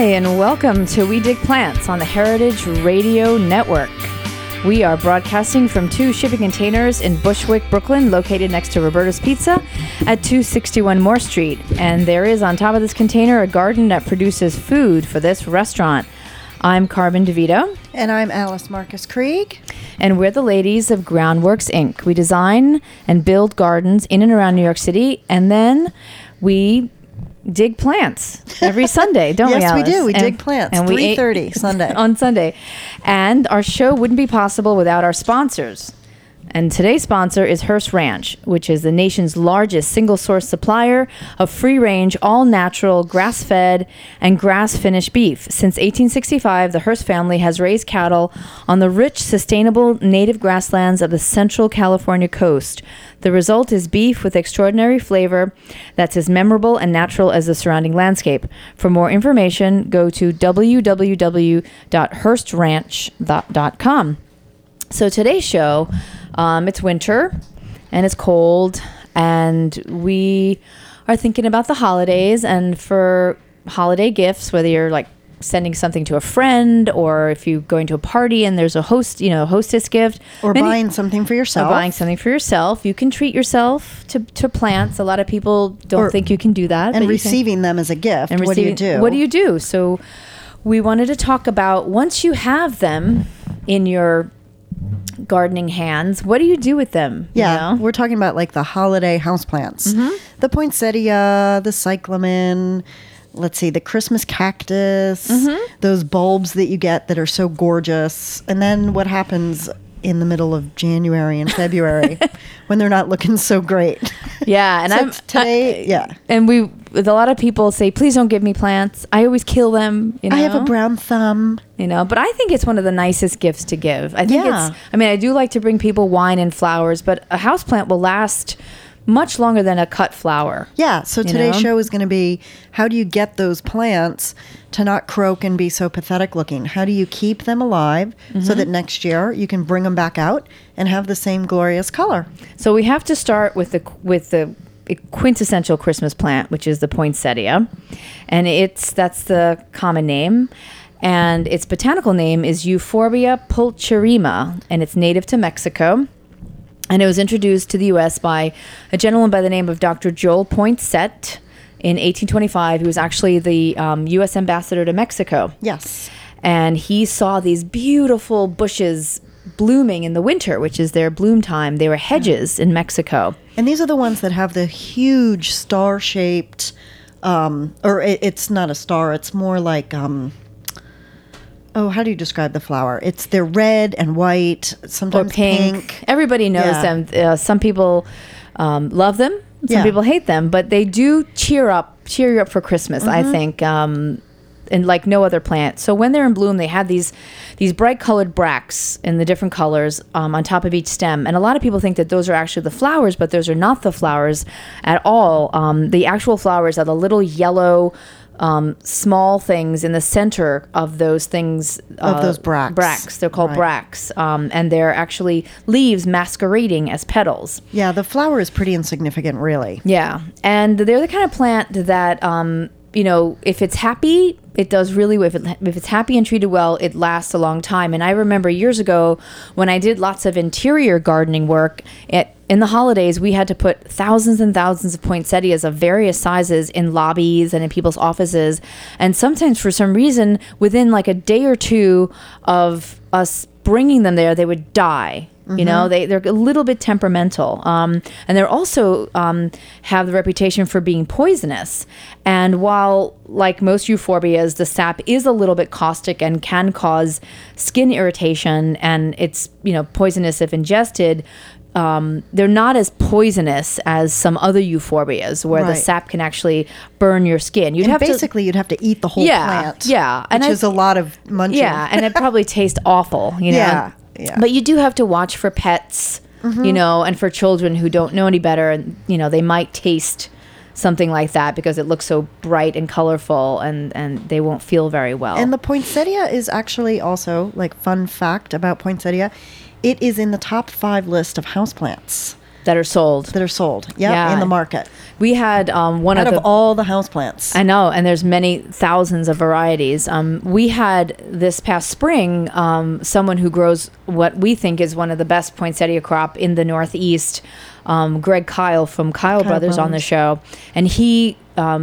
and welcome to We Dig Plants on the Heritage Radio Network. We are broadcasting from 2 shipping containers in Bushwick, Brooklyn, located next to Roberta's Pizza at 261 Moore Street. And there is on top of this container a garden that produces food for this restaurant. I'm Carmen DeVito. And I'm Alice Marcus Krieg. And we're the ladies of Groundworks, Inc. We design and build gardens in and around New York City, and then we dig plants every Sunday, don't we, Yes, Alice? we do. We dig plants. And 3:30 Sunday. On Sunday. And our show wouldn't be possible without our sponsors. And today's sponsor is Hearst Ranch, which is the nation's largest single-source supplier of free-range, all-natural, grass-fed, and grass-finished beef. Since 1865, the Hearst family has raised cattle on the rich, sustainable native grasslands of the central California coast. The result is beef with extraordinary flavor that's as memorable and natural as the surrounding landscape. For more information, go to www.hearstranch.com. So today's show, it's winter and it's cold, and we are thinking about the holidays, and for holiday gifts, whether you're like sending something to a friend, or if you're going to a party and there's a hostess gift, or buying something for yourself. You can treat yourself to plants. A lot of people don't think you can do that. And receiving them as a gift. And what do you do? What do you do? So we wanted to talk about, once you have them in your gardening hands, what do you do with them? Yeah, we're talking about like the holiday houseplants. Mm-hmm. The poinsettia, the cyclamen, let's see, the Christmas cactus, those bulbs that you get that are so gorgeous. And then what happens in the middle of January and February when they're not looking so great? Yeah, and And a lot of people say, please don't give me plants. I always kill them. I have a brown thumb. But I think it's one of the nicest gifts to give. I do like to bring people wine and flowers, but a houseplant will last much longer than a cut flower. Yeah, so today's show is going to be, how do you get those plants to not croak and be so pathetic looking? How do you keep them alive so that next year you can bring them back out and have the same glorious color? So we have to start with the quintessential Christmas plant, which is the poinsettia, and that's the common name, and its botanical name is Euphorbia pulcherrima, and it's native to Mexico. And it was introduced to the U.S. by a gentleman by the name of Dr. Joel Poinsett in 1825. He was actually the U.S. ambassador to Mexico. Yes. And he saw these beautiful bushes blooming in the winter, which is their bloom time. They were hedges in Mexico. And these are the ones that have the huge star-shaped, it's not a star, it's more like... how do you describe the flower? They're red and white, sometimes or pink. Everybody knows them. Some people love them. Some people hate them, but they do cheer you up for Christmas, I think, and like no other plant. So when they're in bloom, they have these bright colored bracts in the different colors on top of each stem. And a lot of people think that those are actually the flowers, but those are not the flowers at all. The actual flowers are the little yellow small things in the center of those things. Of those bracts. They're called bracts. And they're actually leaves masquerading as petals. Yeah, the flower is pretty insignificant, really. Yeah. And they're the kind of plant that, if it's happy, it does really well. If it's happy and treated well, it lasts a long time. And I remember years ago when I did lots of interior gardening work, in the holidays, we had to put thousands and thousands of poinsettias of various sizes in lobbies and in people's offices. And sometimes, for some reason, within like a day or two of us bringing them there, they would die. They're a little bit temperamental. And they're also have the reputation for being poisonous. And while, like most euphorbias, the sap is a little bit caustic and can cause skin irritation, and it's, poisonous if ingested, they're not as poisonous as some other euphorbias where the sap can actually burn your skin. You'd have to eat the whole plant. Yeah. Which is a lot of munching. Yeah, and it probably tastes awful, Yeah. But you do have to watch for pets, and for children who don't know any better, and, they might taste something like that because it looks so bright and colorful, and they won't feel very well. And the poinsettia is actually also, like, fun fact about poinsettia, it is in the top 5 list of houseplants. that are sold. Yeah, in the market. We had one Out of of all the houseplants. I know, and there's many thousands of varieties. We had this past spring someone who grows what we think is one of the best poinsettia crop in the Northeast, Greg Kyle from Kyle Brothers on the show, and he.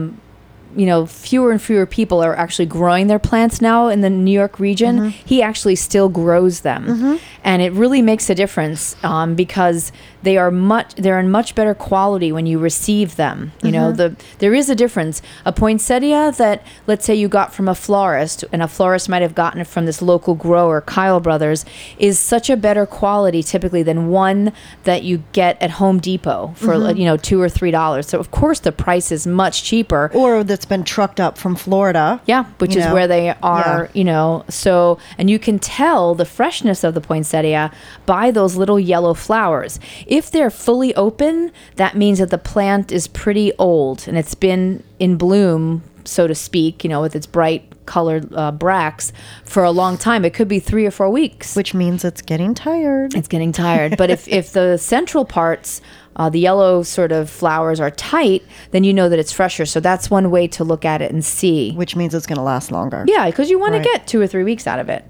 Fewer and fewer people are actually growing their plants now in the New York region. He actually still grows them. And it really makes a difference because they're in much better quality when you receive them. There is a difference. A poinsettia that, let's say you got from a florist, and a florist might have gotten it from this local grower, Kyle Brothers, is such a better quality typically than one that you get at Home Depot for $2 or $3. So of course the price is much cheaper. Or that's been trucked up from Florida. Yeah, which is where they are, So, and you can tell the freshness of the poinsettia by those little yellow flowers. If they're fully open, that means that the plant is pretty old and it's been in bloom, so to speak, with its bright colored bracts for a long time. It could be 3 or 4 weeks. Which means it's getting tired. It's getting tired. But if the central parts, the yellow sort of flowers are tight, then you know that it's fresher. So that's one way to look at it and see. Which means it's going to last longer. Yeah, because you want to get 2 or 3 weeks out of it.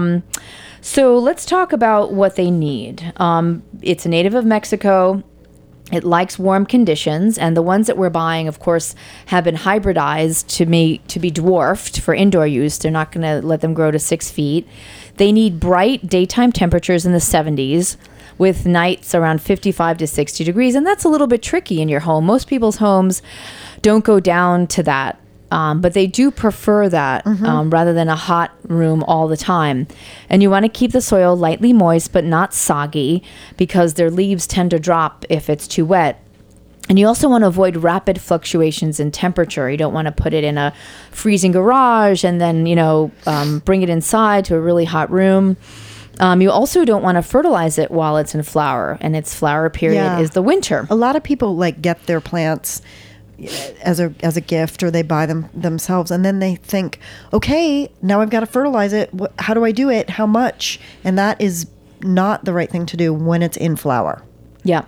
So let's talk about what they need. It's a native of Mexico. It likes warm conditions, and the ones that we're buying, of course, have been hybridized to be dwarfed for indoor use. They're not going to let them grow to 6 feet. They need bright daytime temperatures in the 70s with nights around 55 to 60 degrees, and that's a little bit tricky in your home. Most people's homes don't go down to that. But they do prefer that rather than a hot room all the time. And you want to keep the soil lightly moist but not soggy because their leaves tend to drop if it's too wet. And you also want to avoid rapid fluctuations in temperature. You don't want to put it in a freezing garage and then, bring it inside to a really hot room. You also don't want to fertilize it while it's in flower, and its flower period is the winter. A lot of people get their plants as a gift, or they buy them themselves, and then they think, okay, now I've got to fertilize it. How do I do it? How much? And that is not the right thing to do when it's in flower. Yeah.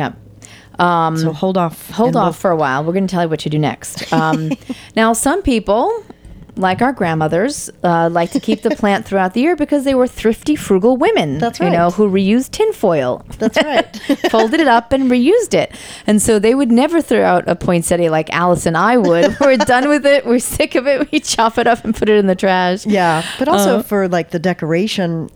So hold off for a while. We're going to tell you what you do next. Now, some people, like our grandmothers, like to keep the plant throughout the year because they were thrifty, frugal women. That's right. Who reused tinfoil. That's right. Folded it up and reused it. And so they would never throw out a poinsettia like Alice and I would. We're done with it. We're sick of it. We chop it up and put it in the trash. Yeah. But also for the decoration,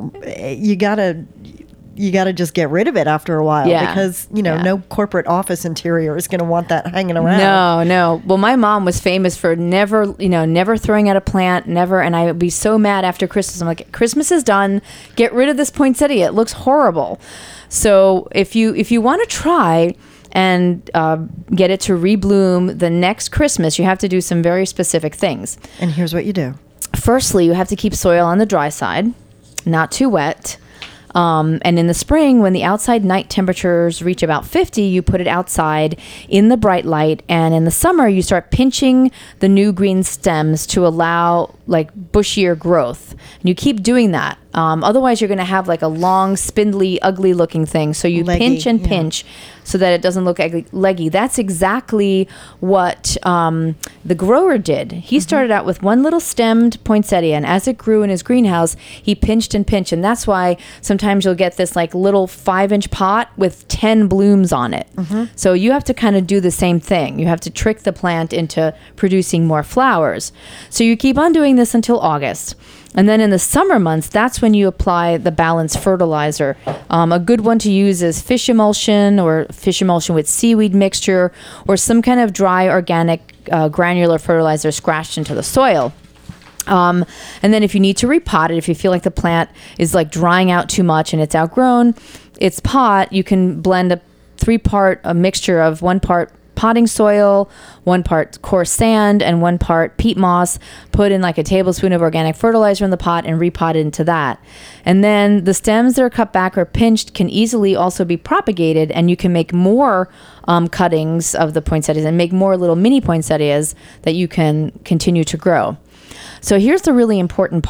you gotta just get rid of it after a while because no corporate office interior is going to want that hanging around. No. Well, my mom was famous for never throwing out a plant, never. And I would be so mad after Christmas. I'm like, Christmas is done. Get rid of this poinsettia. It looks horrible. So if you want to try and get it to rebloom the next Christmas, you have to do some very specific things. And here's what you do. Firstly, you have to keep soil on the dry side, not too wet. And in the spring, when the outside night temperatures reach about 50, you put it outside in the bright light. And in the summer, you start pinching the new green stems to allow bushier growth. And you keep doing that. Otherwise, you're going to have a long, spindly, ugly looking thing. So you pinch and pinch so that it doesn't look leggy. That's exactly what the grower did. He started out with one little stemmed poinsettia, and as it grew in his greenhouse, he pinched and pinched. And that's why sometimes you'll get this little 5-inch pot with 10 blooms on it. So you have to kind of do the same thing. You have to trick the plant into producing more flowers. So you keep on doing this until August. And then in the summer months, that's when you apply the balanced fertilizer. A good one to use is fish emulsion or fish emulsion with seaweed mixture or some kind of dry organic granular fertilizer scratched into the soil. And then if you need to repot it, if you feel like the plant is drying out too much and it's outgrown its pot, you can blend a 3-part mixture of 1 part potting soil, 1 part coarse sand, and 1 part peat moss. Put in a tablespoon of organic fertilizer in the pot and repot it into that. And then the stems that are cut back or pinched can easily also be propagated, and you can make more cuttings of the poinsettias and make more little mini poinsettias that you can continue to grow. So here's the really important part.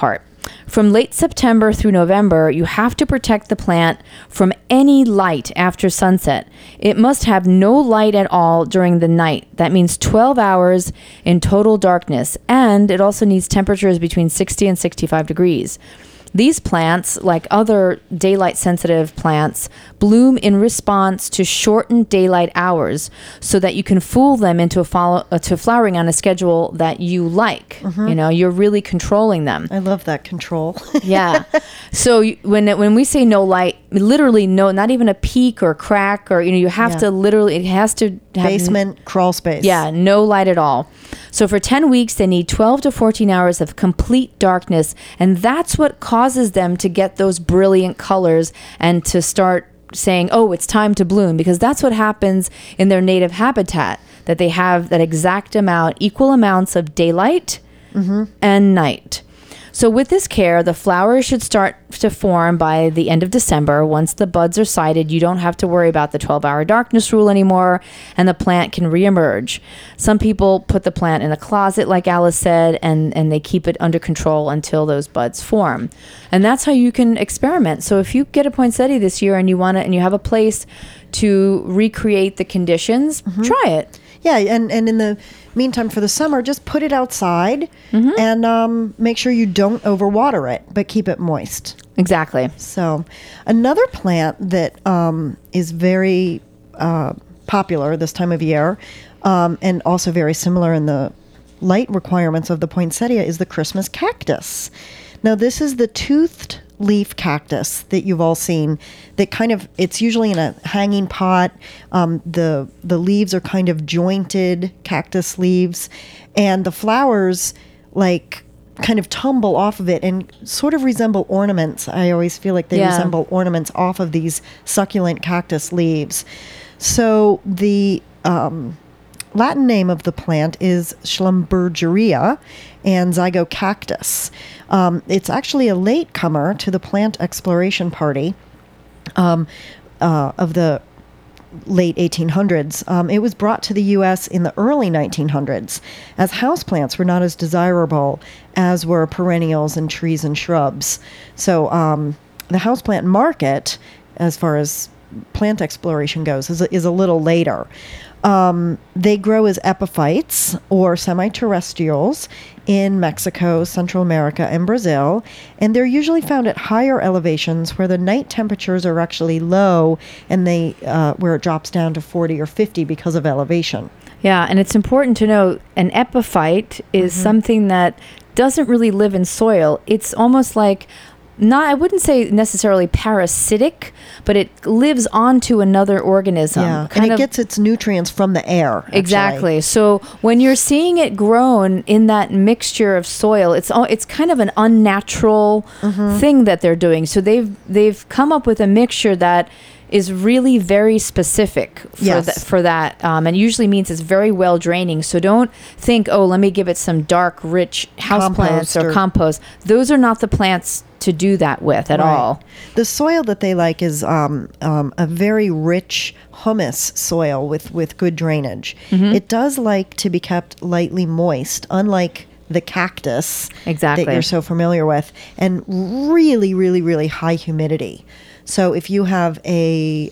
From late September through November, you have to protect the plant from any light after sunset. It must have no light at all during the night. That means 12 hours in total darkness, and it also needs temperatures between 60 and 65 degrees. These plants, like other daylight-sensitive plants, bloom in response to shortened daylight hours so that you can fool them into flowering on a schedule that you like. You know, you're really controlling them. I love that control. Yeah. So when we say no light, literally no, not even a peak or crack or, you have to literally, it has to have Basement, crawl space. Yeah, no light at all. So for 10 weeks, they need 12 to 14 hours of complete darkness. And that's what causes them to get those brilliant colors and to start saying, oh, it's time to bloom, because that's what happens in their native habitat, that they have that exact amount, equal amounts of daylight and night. So with this care, the flowers should start to form by the end of December. Once the buds are sighted, you don't have to worry about the 12-hour darkness rule anymore, and the plant can reemerge. Some people put the plant in a closet, like Alice said, and they keep it under control until those buds form. And that's how you can experiment. So if you get a poinsettia this year and you want it, and you have a place to recreate the conditions, try it. Yeah, and in the meantime, for the summer, just put it outside and make sure you don't overwater it, but keep it moist. Exactly. So another plant that is very popular this time of year and also very similar in the light requirements of the poinsettia is the Christmas cactus. Now, this is the toothed leaf cactus that you've all seen, that kind of, it's usually in a hanging pot. The leaves are kind of jointed cactus leaves, and the flowers like kind of tumble off of it and sort of resemble ornaments. I always feel like they resemble ornaments off of these succulent cactus leaves. So the Latin name of the plant is Schlumbergeria and zygocactus. It's actually a latecomer to the plant exploration party of the late 1800s. It was brought to the U.S. in the early 1900s, as houseplants were not as desirable as were perennials and trees and shrubs. So the houseplant market, as far as plant exploration goes, is a little later. They grow as epiphytes or semi-terrestrials in Mexico, Central America, and Brazil, and they're usually found at higher elevations where the night temperatures are actually low, and where it drops down to 40 or 50 because of elevation. Yeah, and it's important to know an epiphyte is something that doesn't really live in soil. It's almost like, I wouldn't say necessarily parasitic, but it lives onto another organism. Yeah, and it gets its nutrients from the air. Actually. Exactly. So when you're seeing it grown in that mixture of soil, it's kind of an unnatural thing that they're doing. So they've come up with a mixture that is really very specific for that, and usually means it's very well draining. So don't think, oh, let me give it some dark, rich houseplants or compost. Those are not the plants to do that with at all. The soil that they like is a very rich humus soil with good drainage. It does like to be kept lightly moist, unlike the cactus that you're so familiar with, and really, really, really high humidity. So if you have a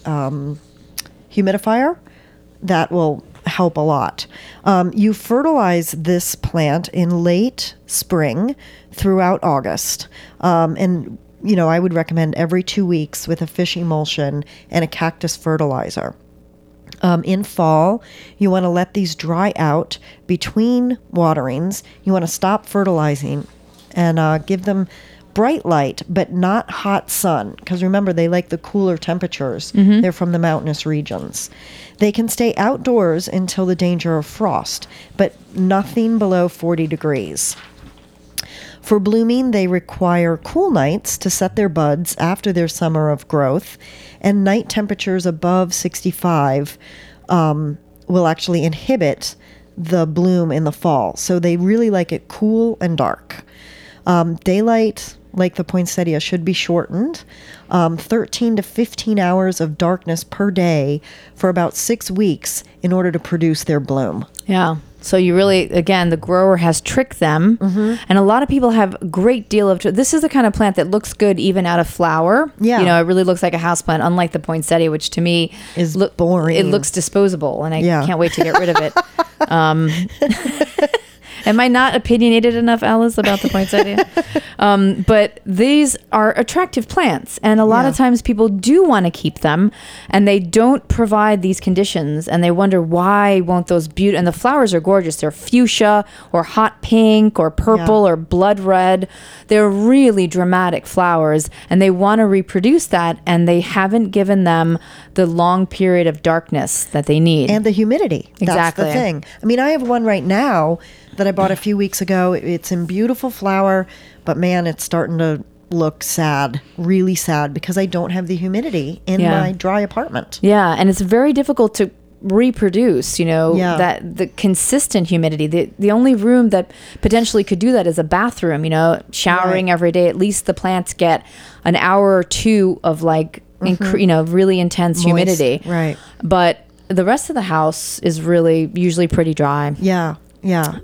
humidifier, that will help a lot. You fertilize this plant in late spring throughout August. And, I would recommend every 2 weeks with a fish emulsion and a cactus fertilizer. In fall, you want to let these dry out between waterings. You want to stop fertilizing and give them bright light, but not hot sun, because remember, they like the cooler temperatures. They're from the mountainous regions. They can stay outdoors until the danger of frost, but nothing below 40 degrees. For blooming, they require cool nights to set their buds after their summer of growth, and night temperatures above 65 will actually inhibit the bloom in the fall. So they really like it cool and dark. Daylight, like the poinsettia, should be shortened. 13 to 15 hours of darkness per day for about 6 weeks in order to produce their bloom. Yeah. So you really, again, the grower has tricked them. And a lot of people have a great deal of, this is the kind of plant that looks good even out of flower. Yeah. You know, it really looks like a houseplant, unlike the poinsettia, which to me Is boring. It looks disposable, and I Yeah. can't wait to get rid of it. Am I not opinionated enough, Alice, about the poinsettia? But these are attractive plants, and a lot of times people do want to keep them, and they don't provide these conditions, and they wonder why won't those beautiful, and the flowers are gorgeous. They're fuchsia or hot pink or purple or blood red. They're really dramatic flowers, and they want to reproduce that, and they haven't given them the long period of darkness that they need. And the humidity. Exactly. That's the thing. I mean, I have one right now that I bought a few weeks ago. It's in beautiful flower, but man, it's starting to look sad, really sad, because I don't have the humidity in my dry apartment. Yeah, and it's very difficult to reproduce, you know, Yeah. that the consistent humidity. The only room that potentially could do that is a bathroom, you know, showering every day. At least the plants get an hour or two of like, you know, really intense humidity. Right. But the rest of the house is really usually pretty dry. Yeah. Yeah.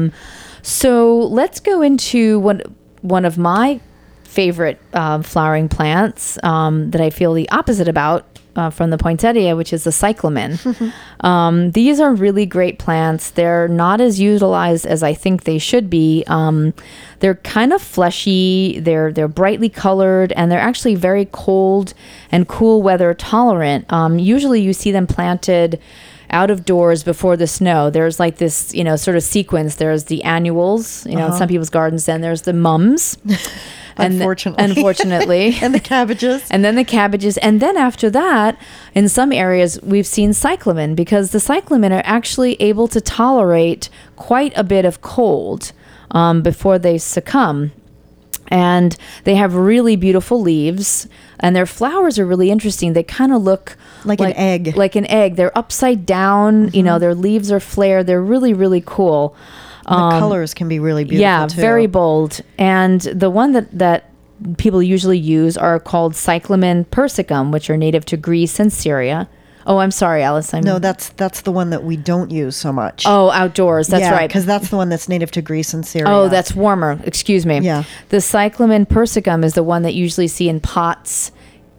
So let's go into one of my favorite flowering plants that I feel the opposite about from the poinsettia, which is the cyclamen. These are really great plants. They're not as utilized as I think they should be. They're kind of fleshy. They're brightly colored, and they're actually very cold and cool weather tolerant. Usually you see them planted out of doors before the snow. There's like this, you know, sort of sequence. There's the annuals, you know, in some people's gardens. Then there's the mums. Unfortunately. And the cabbages. And then the cabbages. And then after that, in some areas, we've seen cyclamen, because the cyclamen are actually able to tolerate quite a bit of cold before they succumb. And they have really beautiful leaves, and their flowers are really interesting. They kind of look like an egg. Like an egg. They're upside down. You know, their leaves are flared. They're really, really cool. The colors can be really beautiful, yeah, too. very bold. And the one that people usually use are called Cyclamen persicum, which are native to Greece and Syria. Oh, I'm sorry, Alice. No, that's the one that we don't use so much. Oh, outdoors. That's right. Because that's the one that's native to Greece and Syria. Oh, that's warmer. Excuse me. Yeah. The Cyclamen persicum is the one that you usually see in pots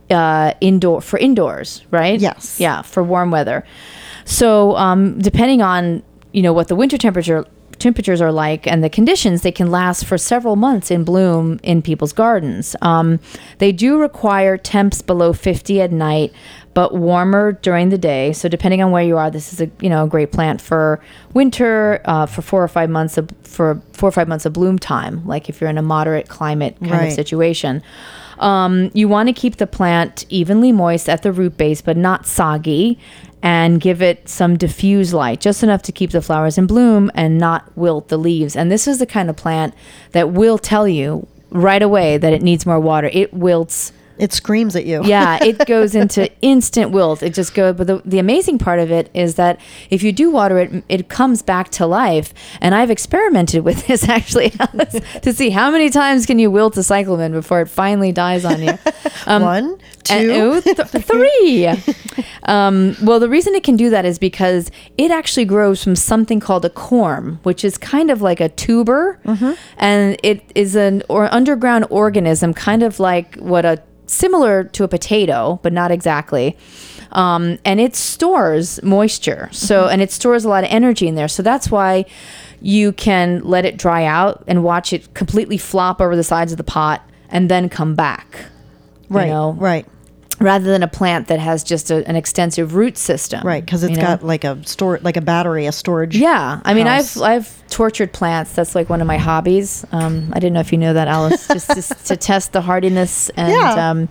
indoors, right? Yes. Yeah, for warm weather. So depending on, you know, what the winter temperatures are like and the conditions, they can last for several months in bloom in people's gardens. They do require temps below 50 at night, but warmer during the day. So depending on where you are, this is a great plant for winter, for 4 or 5 months of bloom time. Like if you're in a moderate climate kind of situation. You want to keep the plant evenly moist at the root base, but not soggy, and give it some diffuse light, just enough to keep the flowers in bloom and not wilt the leaves. And this is the kind of plant that will tell you right away that it needs more water. It wilts. It screams at you. Yeah, it goes into instant wilt. It just goes. But the amazing part of it is that if you do water it, it comes back to life. And I've experimented with this actually, Alice, to see how many times can you wilt a cyclamen before it finally dies on you. 1, 2, 3. Well, the reason it can do that is because it actually grows from something called a corm, which is kind of like a tuber, and it is an underground organism, kind of like similar to a potato, but not exactly. And it stores moisture. So, and it stores a lot of energy in there. So that's why you can let it dry out and watch it completely flop over the sides of the pot and then come back. Right. You know? Right. Rather than a plant that has just an extensive root system. Right, because it's got like a battery, a storage. Yeah, I mean, house. I've tortured plants. That's like one of my hobbies. I didn't know if you know that, Alice. just to test the hardiness and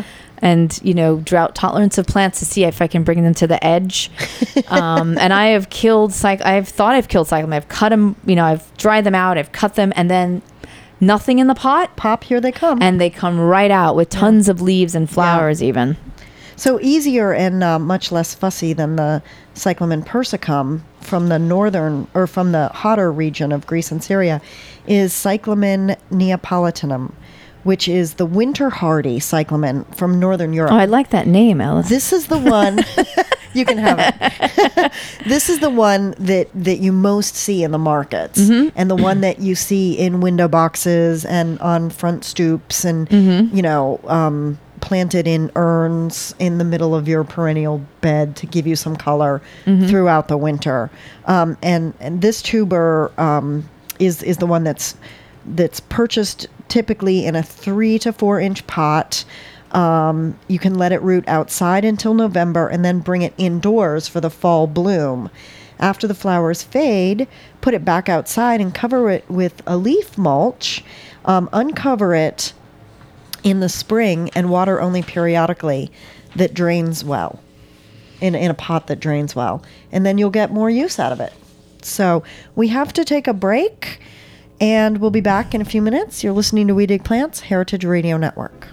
and drought tolerance of plants to see if I can bring them to the edge. And I have killed I've thought I've killed cyclamen. I've cut them. I've dried them out. I've cut them, and then nothing in the pot. Pop, here they come. And they come right out with tons of leaves and flowers even. So easier and much less fussy than the Cyclamen persicum from the northern, or from the hotter region of Greece and Syria, is Cyclamen neapolitanum, which is the winter hardy cyclamen from northern Europe. Oh, I like that name, Alice. This is the one. You can have it. This is the one that you most see in the markets, and the one that you see in window boxes and on front stoops, and planted in urns in the middle of your perennial bed to give you some color throughout the winter. And this tuber is the one that's purchased typically in a 3 to 4 inch pot. You can let it root outside until November and then bring it indoors for the fall bloom. After the flowers fade, put it back outside and cover it with a leaf mulch. Uncover it in the spring and water only periodically that drains well, in a pot that drains well. And then you'll get more use out of it. So we have to take a break, and we'll be back in a few minutes. You're listening to We Dig Plants, Heritage Radio Network.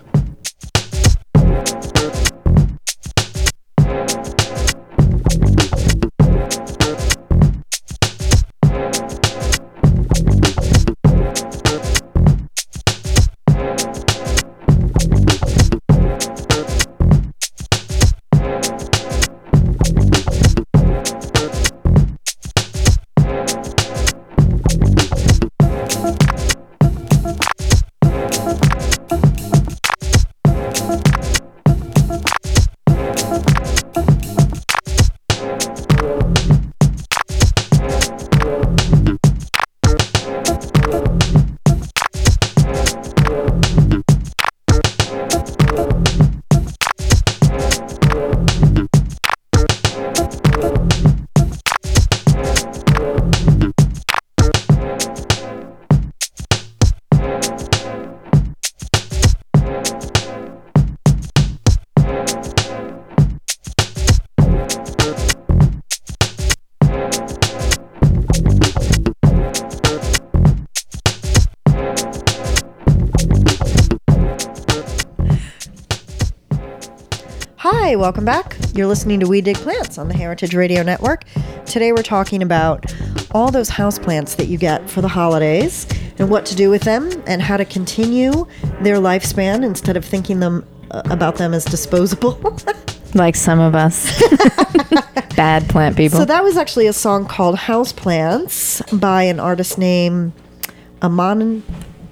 Hi, welcome back. You're listening to We Dig Plants on the Heritage Radio Network. Today we're talking about all those houseplants that you get for the holidays and what to do with them and how to continue their lifespan instead of thinking about them as disposable. Like some of us. Bad plant people. So that was actually a song called Houseplants by an artist named Amanen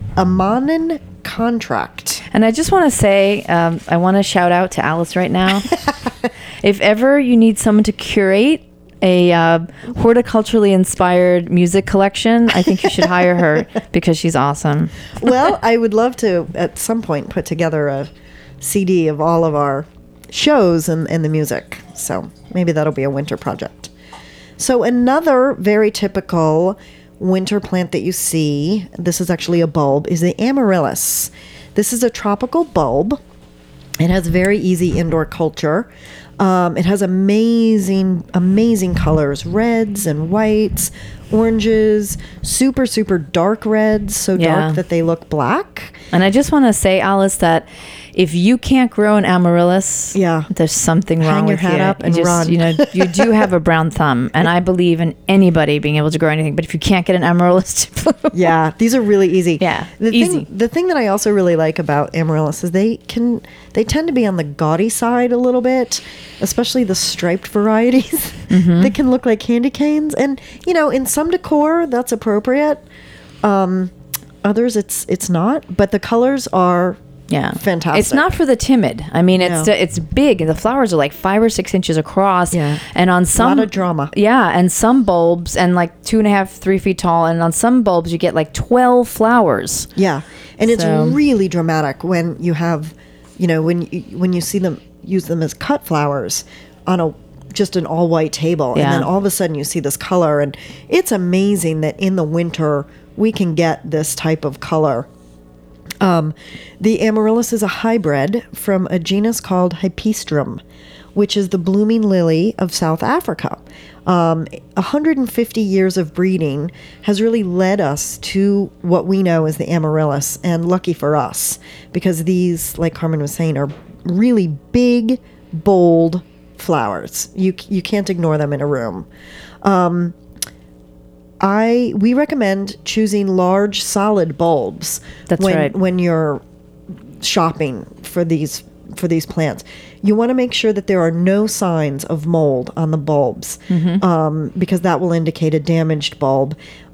Contract. And I just want to say, I want to shout out to Alice right now. If ever you need someone to curate a horticulturally inspired music collection, I think you should hire her because she's awesome. Well, I would love to at some point put together a CD of all of our shows and the music. So maybe that'll be a winter project. So another very typical winter plant that you see, this is actually a bulb, is the amaryllis. This is a tropical bulb. It has very easy indoor culture. It has amazing colors, reds and whites, oranges, super, super dark reds, so dark that they look black. And I just want to say, Alice, that if you can't grow an amaryllis, there's something wrong with you. Hang your hat up and run. You do have a brown thumb, and I believe in anybody being able to grow anything. But if you can't get an amaryllis to bloom, these are really easy. Yeah, easy. The thing that I also really like about amaryllis is they tend to be on the gaudy side a little bit, especially the striped varieties. They can look like candy canes, and in some decor that's appropriate. Others it's not, but the colors are fantastic. It's not for the timid. I mean, it's big, and the flowers are like 5 or 6 inches across. Yeah, and on some, a lot of drama. Yeah, and some bulbs, and like 2.5, 3 feet tall, and on some bulbs you get like 12 flowers. Yeah, and it's really dramatic when you have, when you see them use them as cut flowers on just an all white table, and then all of a sudden you see this color, and it's amazing that in the winter we can get this type of color. The amaryllis is a hybrid from a genus called Hypistrum, which is the blooming lily of South Africa. 150 years of breeding has really led us to what we know as the amaryllis, and lucky for us, because these, like Carmen was saying, are really big, bold flowers. You can't ignore them in a room. We recommend choosing large, solid bulbs when you're shopping for these for these plants. You want to make sure that there are no signs of mold on the bulbs, because that will indicate a damaged bulb,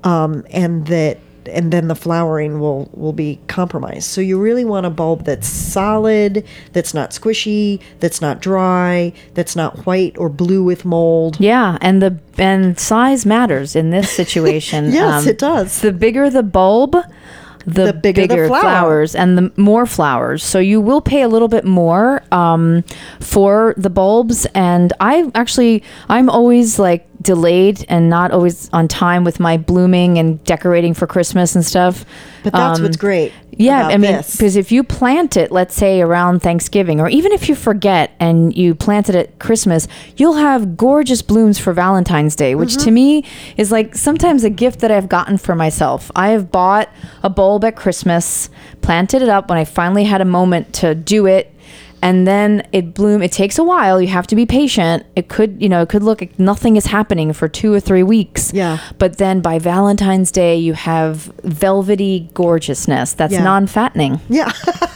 and then the flowering will be compromised. So you really want a bulb that's solid, that's not squishy, that's not dry, that's not white or blue with mold. Yeah, and size matters in this situation. Yes, it does. The bigger the bulb, the bigger the flowers, and the more flowers. So you will pay a little bit more for the bulbs. And I'm always like delayed and not always on time with my blooming and decorating for Christmas and stuff. But that's what's great. Yeah, I mean, because if you plant it, let's say around Thanksgiving, or even if you forget and you plant it at Christmas, you'll have gorgeous blooms for Valentine's Day, which to me is like sometimes a gift that I've gotten for myself. I have bought a bulb at Christmas, planted it up when I finally had a moment to do it, and then it bloomed. It takes a while. You have to be patient. It could look like nothing is happening for 2 or 3 weeks. Yeah. But then by Valentine's Day, you have velvety gorgeousness that's non-fattening. Yeah.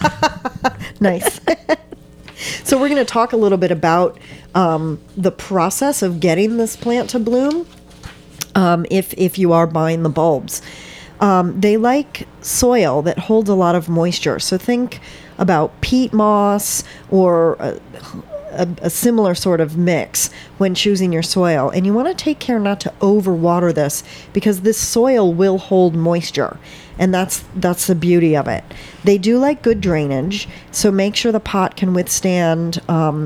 Nice. So we're going to talk a little bit about the process of getting this plant to bloom. If you are buying the bulbs, they like soil that holds a lot of moisture. So think about peat moss or a similar sort of mix when choosing your soil. And you want to take care not to overwater this, because this soil will hold moisture. And that's the beauty of it. They do like good drainage, so make sure the pot can withstand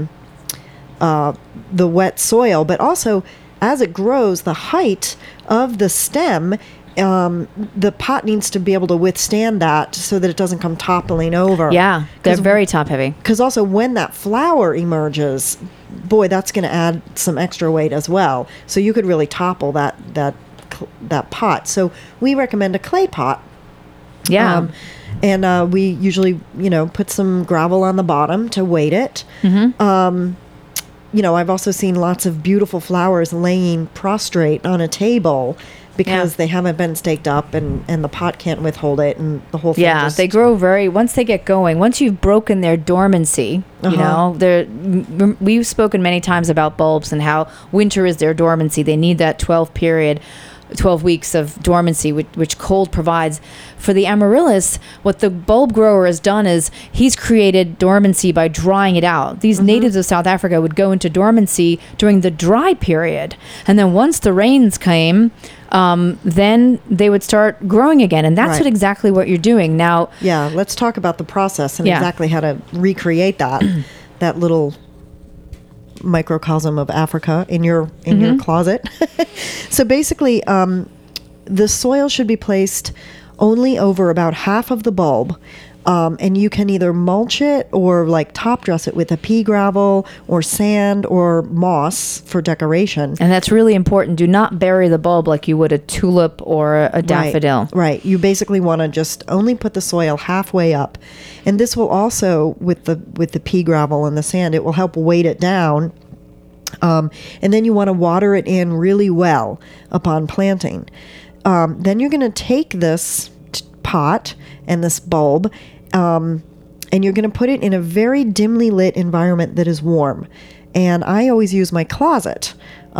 the wet soil. But also, as it grows, the height of the stem, the pot needs to be able to withstand that so that it doesn't come toppling over. Yeah, they're very top heavy. Because also when that flower emerges, boy, that's going to add some extra weight as well. So you could really topple that pot. So we recommend a clay pot. Yeah. And we usually, put some gravel on the bottom to weight it. I've also seen lots of beautiful flowers laying prostrate on a table because they haven't been staked up and the pot can't withhold it, and the whole thing they grow once they get going, once you've broken their dormancy, we've spoken many times about bulbs and how winter is their dormancy. They need that 12 weeks of dormancy, which cold provides. For the amaryllis, what the bulb grower has done is he's created dormancy by drying it out. These natives of South Africa would go into dormancy during the dry period. And then once the rains came, then they would start growing again. And that's exactly what you're doing now. Yeah, let's talk about the process and exactly how to recreate that little microcosm of Africa in your closet. So basically, the soil should be placed only over about half of the bulb, and you can either mulch it or like top dress it with a pea gravel or sand or moss for decoration. And that's really important. Do not bury the bulb like you would a tulip or a daffodil. Right. You basically want to just only put the soil halfway up. And this will also, with the pea gravel and the sand, it will help weight it down. And then you want to water it in really well upon planting. Then you're going to take this pot and this bulb, and you're going to put it in a very dimly lit environment that is warm. And I always use my closet.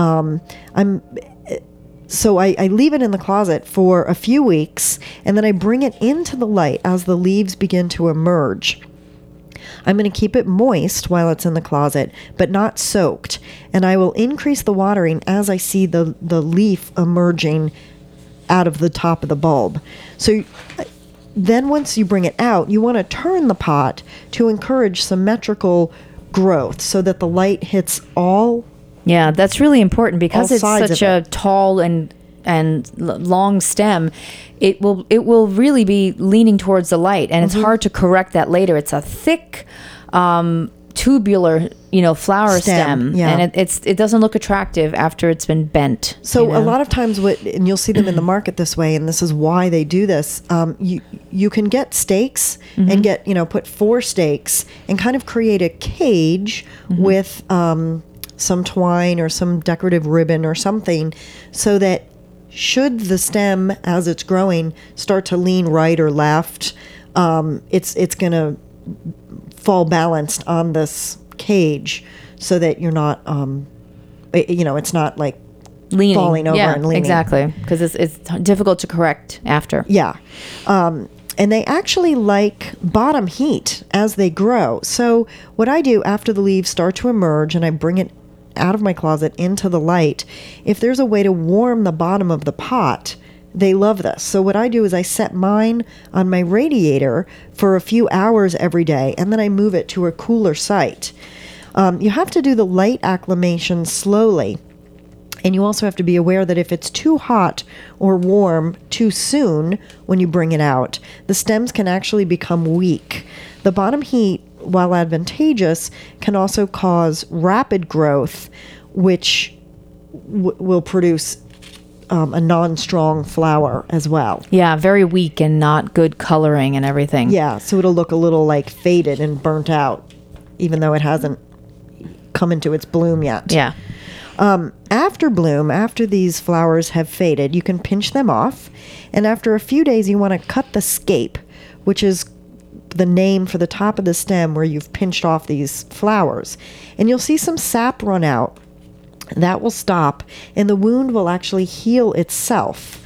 So I leave it in the closet for a few weeks, and then I bring it into the light as the leaves begin to emerge. I'm going to keep it moist while it's in the closet, but not soaked. And I will increase the watering as I see the leaf emerging out of the top of the bulb. So then once you bring it out, you want to turn the pot to encourage symmetrical growth so that the light hits all. Yeah, that's really important because it's such a tall and long stem. It will really be leaning towards the light, and it's hard to correct that later. It's a thick tubular flower stem and it doesn't look attractive after it's been bent. So a lot of times and you'll see them in the market this way, and this is why they do this, you can get stakes and get put 4 stakes and kind of create a cage with some twine or some decorative ribbon or something, so that should the stem as it's growing start to lean right or left, it's going to fall balanced on this cage so that you're not, it's not like Leaning. falling over Yeah, and leaning. exactly. Because it's difficult to correct after. Yeah. And they actually like bottom heat as they grow. So what I do after the leaves start to emerge and I bring it out of my closet into the light, if there's a way to warm the bottom of the pot, they love this. So what I do is I set mine on my radiator for a few hours every day, and then I move it to a cooler site. You have to do the light acclimation slowly. And you also have to be aware that if it's too hot or warm too soon when you bring it out, the stems can actually become weak. The bottom heat, while advantageous, can also cause rapid growth, which will produce a non-strong flower as well. Yeah, very weak and not good coloring and everything. Yeah, so it'll look a little like faded and burnt out, even though it hasn't come into its bloom yet. Yeah. After bloom, after these flowers have faded, you can pinch them off. And after a few days, you want to cut the scape, which is the name for the top of the stem where you've pinched off these flowers. And you'll see some sap run out. That will stop, and the wound will actually heal itself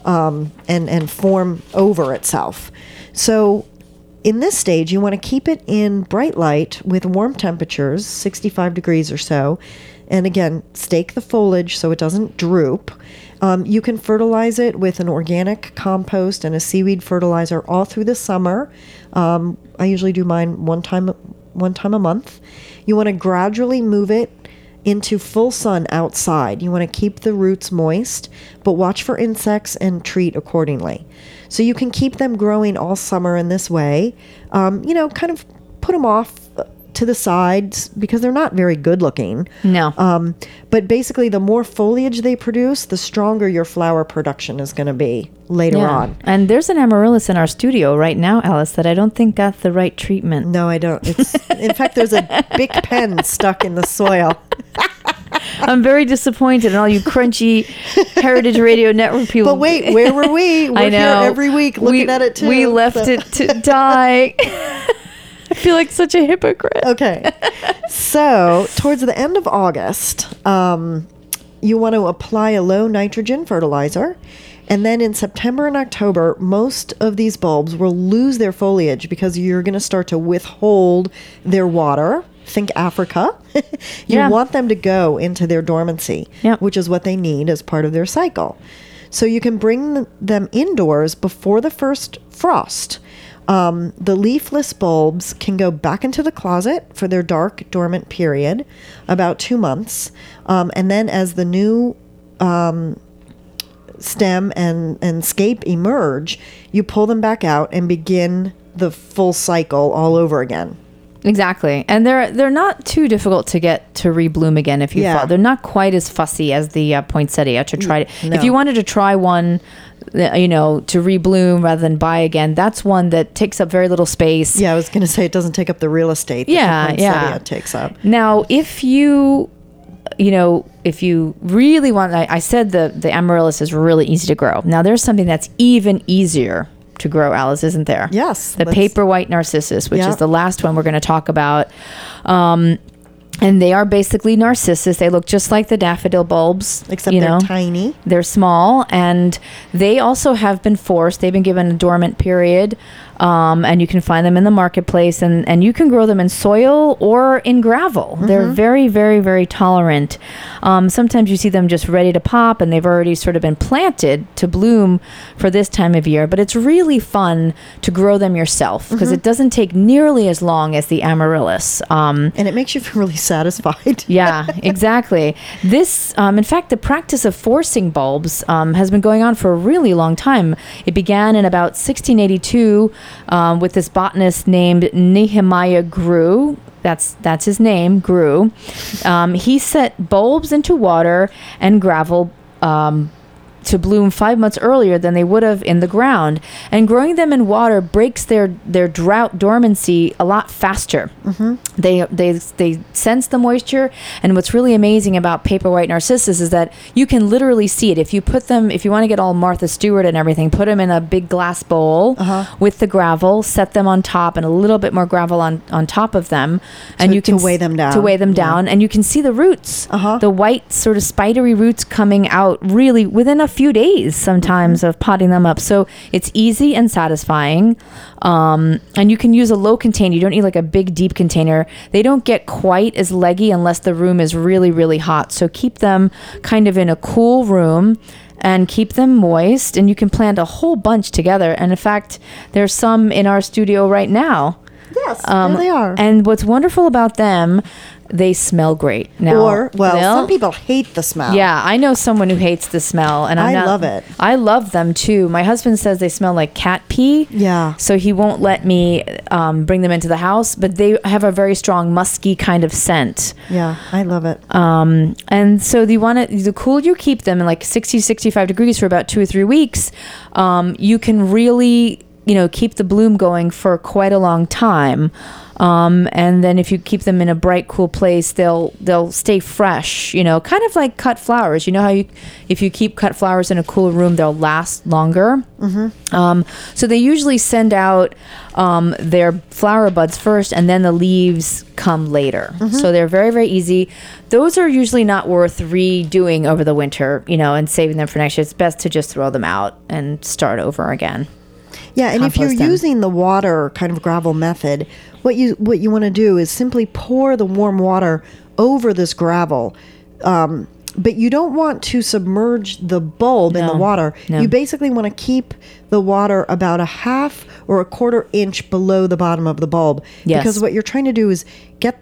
and form over itself. So in this stage, you want to keep it in bright light with warm temperatures, 65 degrees or so. And again, stake the foliage so it doesn't droop. You can fertilize it with an organic compost and a seaweed fertilizer all through the summer. I usually do mine one time a month. You want to gradually move it into full sun outside. You want to keep the roots moist, but watch for insects and treat accordingly. So you can keep them growing all summer in this way. Kind of put them off to the sides because they're not very good looking. No. But basically, the more foliage they produce, the stronger your flower production is going to be later on. And there's an amaryllis in our studio right now, Alice, that I don't think got the right treatment. No, I don't. It's in fact, there's a big pen stuck in the soil. I'm very disappointed in all you crunchy Heritage Radio Network people. But wait, where were we? We're I know. here every week looking at it too. We left it to die. I feel like such a hypocrite. Okay. So, towards the end of August, you want to apply a low nitrogen fertilizer. And then in September and October, most of these bulbs will lose their foliage because you're going to start to withhold their water. Think Africa. You want them to go into their dormancy, which is what they need as part of their cycle. So you can bring them indoors before the first frost. The leafless bulbs can go back into the closet for their dark dormant period, about 2 months. And then as the new stem and scape emerge, you pull them back out and begin the full cycle all over again. Exactly. And they're not too difficult to get to rebloom again if you fall. They're not quite as fussy as the poinsettia to try. No. If you wanted to try one, to rebloom rather than buy again, that's one that takes up very little space. Yeah, I was going to say it doesn't take up the real estate that the poinsettia takes up. Now, if you really want, I said the amaryllis is really easy to grow. Now, there's something that's even easier to grow, Alice, isn't there? Yes. The paper white narcissus, which is the last one we're going to talk about. And they are basically narcissus. They look just like the daffodil bulbs. Except they're tiny. They're small, and they also have been forced. They've been given a dormant period, and you can find them in the marketplace, and you can grow them in soil or in gravel. Mm-hmm. They're very, very, very tolerant. Sometimes you see them just ready to pop, and they've already sort of been planted to bloom for this time of year. But it's really fun to grow them yourself because it doesn't take nearly as long as the amaryllis. And it makes you feel really satisfied. Yeah, exactly. This, in fact, the practice of forcing bulbs has been going on for a really long time. It began in about 1682 with this botanist named Nehemiah Grew. That's his name, Grew. He set bulbs into water and gravel to bloom 5 months earlier than they would have in the ground. And growing them in water breaks their drought dormancy a lot faster. They sense the moisture. And what's really amazing about paper white narcissus is that you can literally see it. If you want to get all Martha Stewart and everything, put them in a big glass bowl with the gravel, set them on top, and a little bit more gravel on top of them, and you can weigh them down. To weigh them down, and you can see the roots, the white sort of spidery roots coming out really within a few days sometimes of potting them up. So it's easy and satisfying, and you can use a low container. You don't need like a big deep container. They don't get quite as leggy unless the room is really, really hot. So keep them kind of in a cool room and keep them moist, and you can plant a whole bunch together. And in fact, there's some in our studio right now. Yes, there they are. And what's wonderful about them, they smell great. Now, some people hate the smell. Yeah, I know someone who hates the smell, and I love it. I love them too. My husband says they smell like cat pee. Yeah. So he won't let me bring them into the house, but they have a very strong musky kind of scent. Yeah, I love it. And so the cooler you keep them in like 60, 65 degrees for about 2 or 3 weeks, you can really, keep the bloom going for quite a long time. And then if you keep them in a bright, cool place, they'll stay fresh, kind of like cut flowers. You know how if you keep cut flowers in a cool room, they'll last longer. So they usually send out their flower buds first, and then the leaves come later. So they're very, very easy. Those are usually not worth redoing over the winter, and saving them for next year. It's best to just throw them out and start over again. Yeah, and if you're using the water kind of gravel method, what you want to do is simply pour the warm water over this gravel. But you don't want to submerge the bulb in the water. No. You basically want to keep the water about a half or a quarter inch below the bottom of the bulb. Yes. Because what you're trying to do is get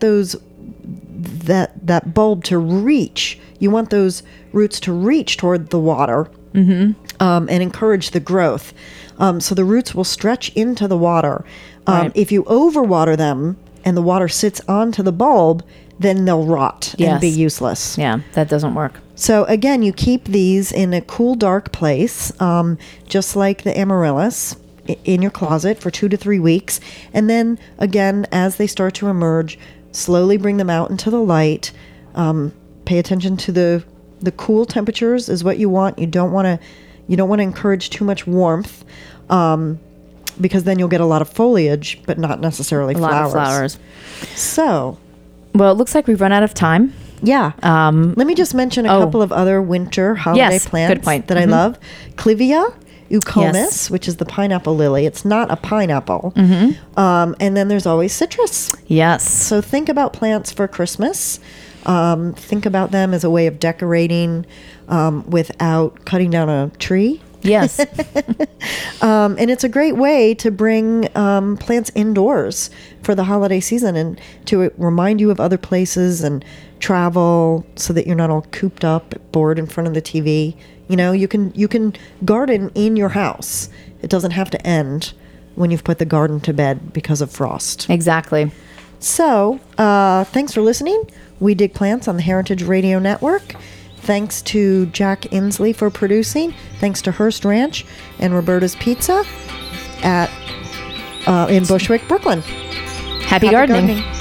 that bulb to reach. You want those roots to reach toward the water and encourage the growth. So the roots will stretch into the water. Right. If you overwater them and the water sits onto the bulb, then they'll rot and be useless. Yeah, that doesn't work. So again, you keep these in a cool, dark place, just like the amaryllis, in your closet for 2 to 3 weeks. And then again, as they start to emerge, slowly bring them out into the light. Pay attention to the cool temperatures is what you want. You don't want to encourage too much warmth, because then you'll get a lot of foliage, but not necessarily flowers. A lot of flowers. So, well, it looks like we've run out of time. Yeah. Let me just mention a couple of other winter holiday plants good point. that I love. Clivia eucomis, which is the pineapple lily. It's not a pineapple. And then there's always citrus. Yes. So think about plants for Christmas. Think about them as a way of decorating without cutting down a tree. Yes. And it's a great way to bring plants indoors for the holiday season and to remind you of other places and travel so that you're not all cooped up, bored in front of the TV. You can garden in your house. It doesn't have to end when you've put the garden to bed because of frost. Exactly. So, thanks for listening. We Dig Plants on the Heritage Radio Network. Thanks to Jack Inslee for producing. Thanks to Hearst Ranch and Roberta's Pizza in Bushwick, Brooklyn. Happy gardening.